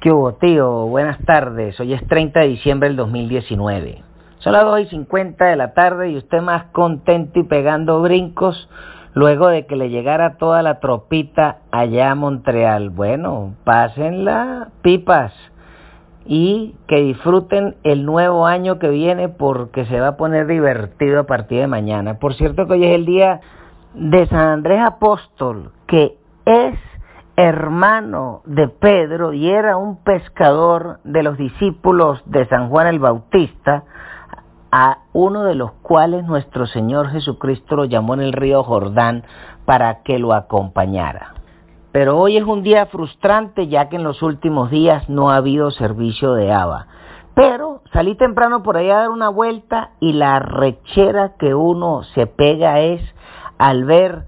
¿Qué hubo, tío? Buenas tardes. Hoy es 30 de diciembre del 2019. Son las 2:50 de la tarde y usted más contento y pegando brincos luego de que le llegara toda la tropita allá a Montreal. Bueno, pásenla, pipas, y que disfruten el nuevo año que viene porque se va a poner divertido a partir de mañana. Por cierto que hoy es el día de San Andrés Apóstol, que es hermano de Pedro y era un pescador de los discípulos de San Juan el Bautista, a uno de los cuales nuestro Señor Jesucristo lo llamó en el río Jordán para que lo acompañara. Pero hoy es un día frustrante, ya que en los últimos días no ha habido servicio de ABA. Pero salí temprano por ahí a dar una vuelta y la rechera que uno se pega es al ver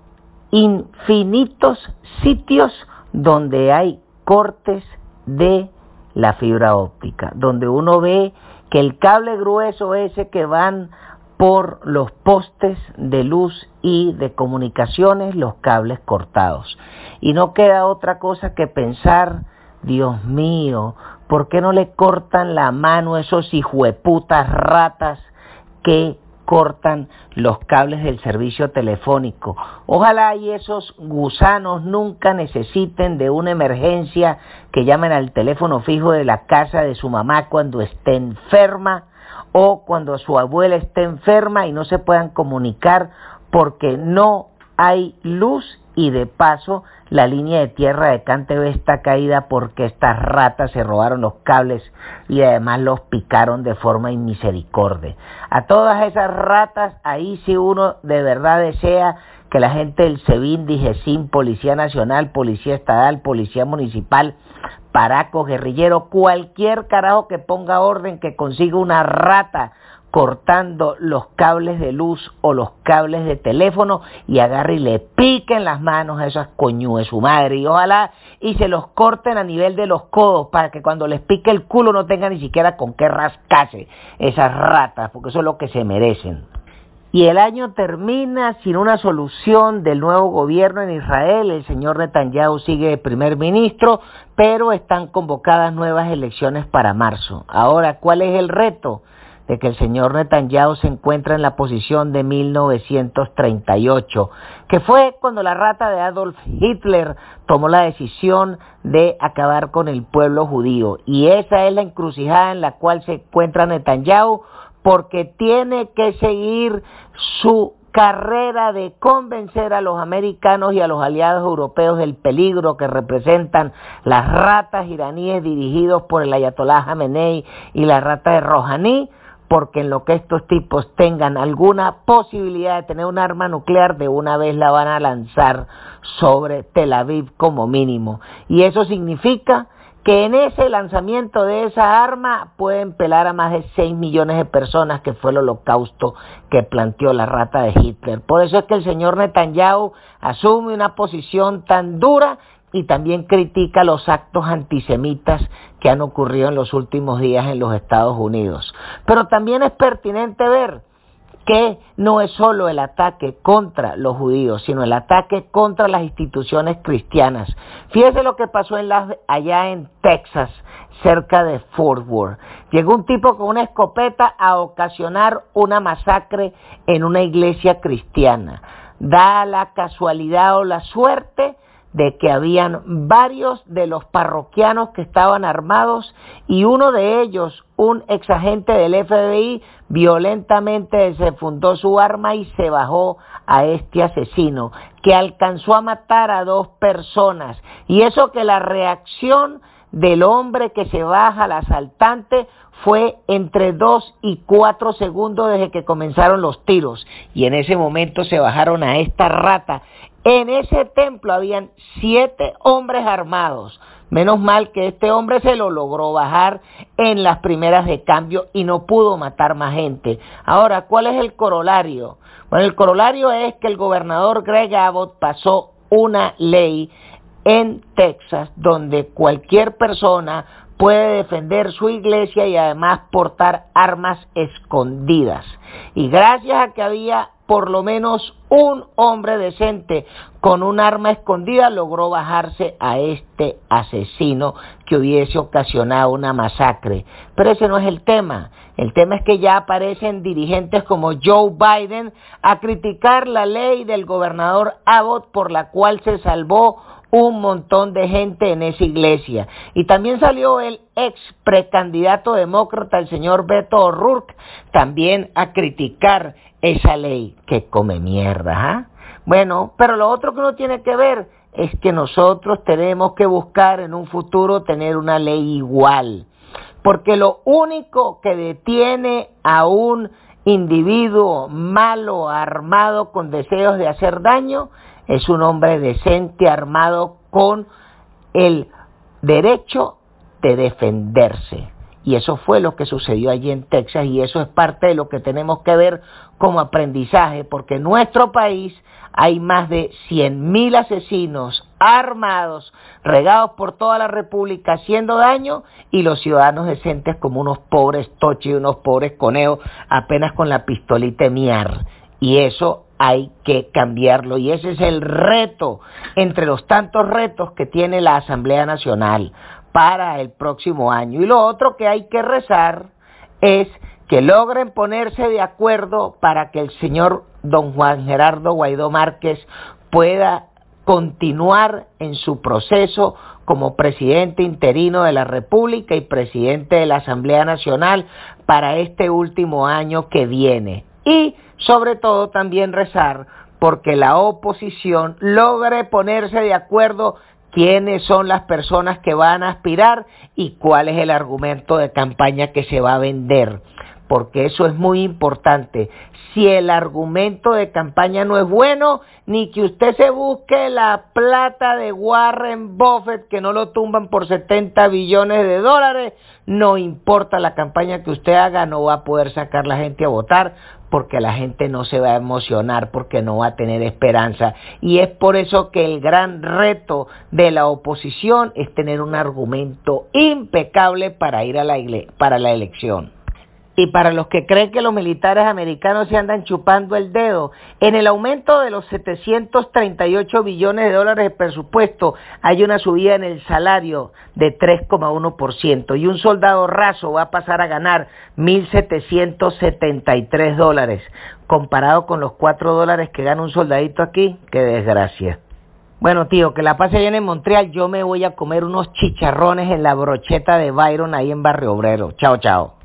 infinitos sitios donde hay cortes de la fibra óptica, donde uno ve que el cable grueso ese que van por los postes de luz y de comunicaciones, los cables cortados. Y no queda otra cosa que pensar, Dios mío, ¿por qué no le cortan la mano a esos hijueputas ratas que cortan los cables del servicio telefónico? Ojalá y esos gusanos nunca necesiten de una emergencia, que llamen al teléfono fijo de la casa de su mamá cuando esté enferma o cuando su abuela esté enferma y no se puedan comunicar porque no hay luz, y de paso la línea de tierra de CanTV está caída porque estas ratas se robaron los cables y además los picaron de forma inmisericordia. A todas esas ratas, ahí si uno de verdad desea que la gente del SEBIN, DIGESIM, Policía Nacional, Policía Estatal, Policía Municipal, Paraco, guerrillero, cualquier carajo que ponga orden, que consiga una rata cortando los cables de luz o los cables de teléfono y agarre y le piquen las manos a esas coñues su madre, y ojalá y se los corten a nivel de los codos para que cuando les pique el culo no tengan ni siquiera con qué rascarse esas ratas, porque eso es lo que se merecen. Y el año termina sin una solución del nuevo gobierno en Israel. El señor Netanyahu sigue de primer ministro, pero están convocadas nuevas elecciones para marzo. Ahora, ¿cuál es el reto? De que el señor Netanyahu se encuentra en la posición de 1938, que fue cuando la rata de Adolf Hitler tomó la decisión de acabar con el pueblo judío. Y esa es la encrucijada en la cual se encuentra Netanyahu, porque tiene que seguir su carrera de convencer a los americanos y a los aliados europeos del peligro que representan las ratas iraníes dirigidos por el ayatolá Jamenei y la rata de Rouhani, porque en lo que estos tipos tengan alguna posibilidad de tener un arma nuclear, de una vez la van a lanzar sobre Tel Aviv como mínimo. Y eso significa que en ese lanzamiento de esa arma pueden pelar a más de 6 millones de personas, que fue el holocausto que planteó la rata de Hitler. Por eso es que el señor Netanyahu asume una posición tan dura y también critica los actos antisemitas que han ocurrido en los últimos días en los Estados Unidos. Pero también es pertinente ver que no es solo el ataque contra los judíos, sino el ataque contra las instituciones cristianas. Fíjese lo que pasó allá en Texas, cerca de Fort Worth. Llegó un tipo con una escopeta a ocasionar una masacre en una iglesia cristiana. Da la casualidad o la suerte de que habían varios de los parroquianos que estaban armados, y uno de ellos, un exagente del FBI, violentamente desenfundó su arma y se bajó a este asesino, que alcanzó a matar a 2 personas. Y eso que la reacción del hombre que se baja, al asaltante, fue entre 2 y 4 segundos desde que comenzaron los tiros, y en ese momento se bajaron a esta rata. En ese templo habían 7 hombres armados. Menos mal que este hombre se lo logró bajar en las primeras de cambio y no pudo matar más gente. Ahora, ¿cuál es el corolario? Bueno, el corolario es que el gobernador Greg Abbott pasó una ley en Texas donde cualquier persona puede defender su iglesia y además portar armas escondidas. Y gracias a que había por lo menos un hombre decente con un arma escondida, logró bajarse a este asesino que hubiese ocasionado una masacre. Pero ese no es el tema. El tema es que ya aparecen dirigentes como Joe Biden a criticar la ley del gobernador Abbott por la cual se salvó un montón de gente en esa iglesia. Y también salió el ex precandidato demócrata, el señor Beto O'Rourke, también a criticar esa ley que come mierda. ¿Ah? Bueno, pero lo otro que uno tiene que ver es que nosotros tenemos que buscar en un futuro tener una ley igual. Porque lo único que detiene a un individuo malo, armado, con deseos de hacer daño, es un hombre decente, armado con el derecho de defenderse. Y eso fue lo que sucedió allí en Texas, y eso es parte de lo que tenemos que ver como aprendizaje, porque en nuestro país hay más de 100.000 asesinos armados, regados por toda la República, haciendo daño, y los ciudadanos decentes como unos pobres toches y unos pobres conejos, apenas con la pistolita de miar. Y eso hay que cambiarlo, y ese es el reto, entre los tantos retos que tiene la Asamblea Nacional para el próximo año. Y lo otro que hay que rezar es que logren ponerse de acuerdo para que el señor don Juan Gerardo Guaidó Márquez pueda continuar en su proceso como presidente interino de la República y presidente de la Asamblea Nacional para este último año que viene. Y sobre todo también rezar porque la oposición logre ponerse de acuerdo quiénes son las personas que van a aspirar y cuál es el argumento de campaña que se va a vender, porque eso es muy importante. Si el argumento de campaña no es bueno, ni que usted se busque la plata de Warren Buffett, que no lo tumban por 70 billones de dólares, no importa la campaña que usted haga, no va a poder sacar la gente a votar, porque la gente no se va a emocionar, porque no va a tener esperanza. Y es por eso que el gran reto de la oposición es tener un argumento impecable para ir a para la elección. Y para los que creen que los militares americanos se andan chupando el dedo, en el aumento de los 738 billones de dólares de presupuesto hay una subida en el salario de 3,1%, y un soldado raso va a pasar a ganar $1,773, comparado con los $4 que gana un soldadito aquí. ¡Qué desgracia! Bueno, tío, que la pase bien en Montreal. Yo me voy a comer unos chicharrones en la brocheta de Byron ahí en Barrio Obrero. Chao, chao.